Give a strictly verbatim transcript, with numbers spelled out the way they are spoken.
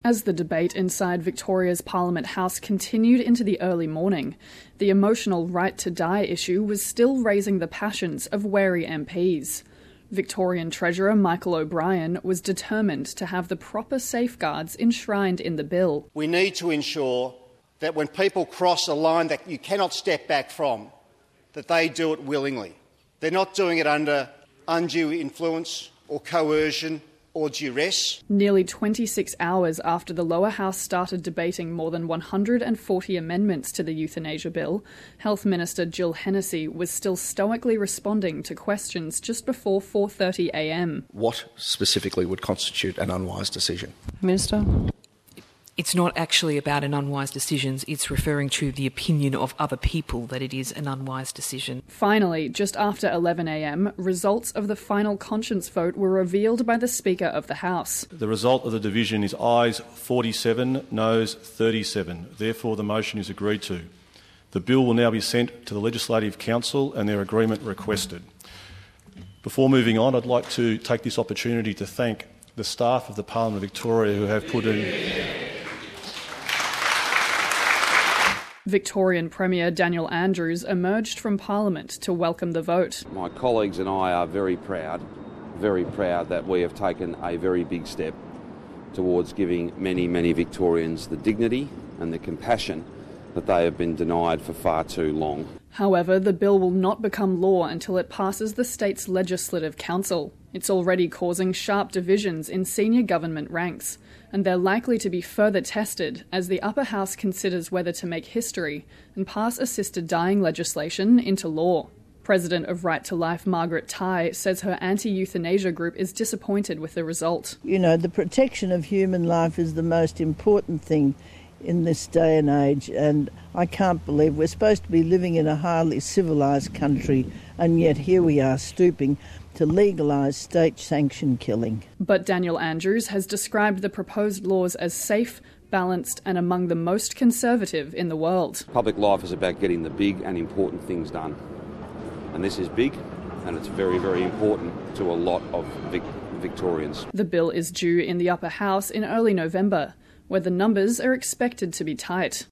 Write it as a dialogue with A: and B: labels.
A: As the debate inside Victoria's Parliament House continued into the early morning, the emotional right to die issue was still raising the passions of wary M Ps. Victorian Treasurer Michael O'Brien was determined to have the proper safeguards enshrined in the bill.
B: We need to ensure that when people cross a line that you cannot step back from, that they do it willingly. They're not doing it under undue influence or coercion or duress.
A: Nearly twenty-six hours after the lower house started debating more than one hundred forty amendments to the euthanasia bill, Health Minister Jill Hennessy was still stoically responding to questions just before four thirty a m.
C: What specifically would constitute an unwise decision?
D: Minister?
E: It's not actually about an unwise decision. It's referring to the opinion of other people that it is an unwise decision.
A: Finally, just after eleven a m, results of the final conscience vote were revealed by the Speaker of the House.
F: The result of the division is ayes forty-seven, noes thirty-seven. Therefore, the motion is agreed to. The bill will now be sent to the Legislative Council and their agreement requested. Before moving on, I'd like to take this opportunity to thank the staff of the Parliament of Victoria who have put in...
A: Victorian Premier Daniel Andrews emerged from Parliament to welcome the vote.
G: My colleagues and I are very proud, very proud that we have taken a very big step towards giving many, many Victorians the dignity and the compassion that they have been denied for far too long.
A: However, the bill will not become law until it passes the state's Legislative Council. It's already causing sharp divisions in senior government ranks, and they're likely to be further tested as the upper house considers whether to make history and pass assisted dying legislation into law. President of Right to Life Margaret Tai says her anti-euthanasia group is disappointed with the result.
H: You know, the protection of human life is the most important thing in this day and age, and I can't believe we're supposed to be living in a highly civilised country, and yet here we are stooping to legalise state-sanctioned killing.
A: But Daniel Andrews has described the proposed laws as safe, balanced and among the most conservative in the world.
G: Public life is about getting the big and important things done. And this is big, and it's very, very important to a lot of Vic- Victorians.
A: The bill is due in the upper house in early November, where the numbers are expected to be tight.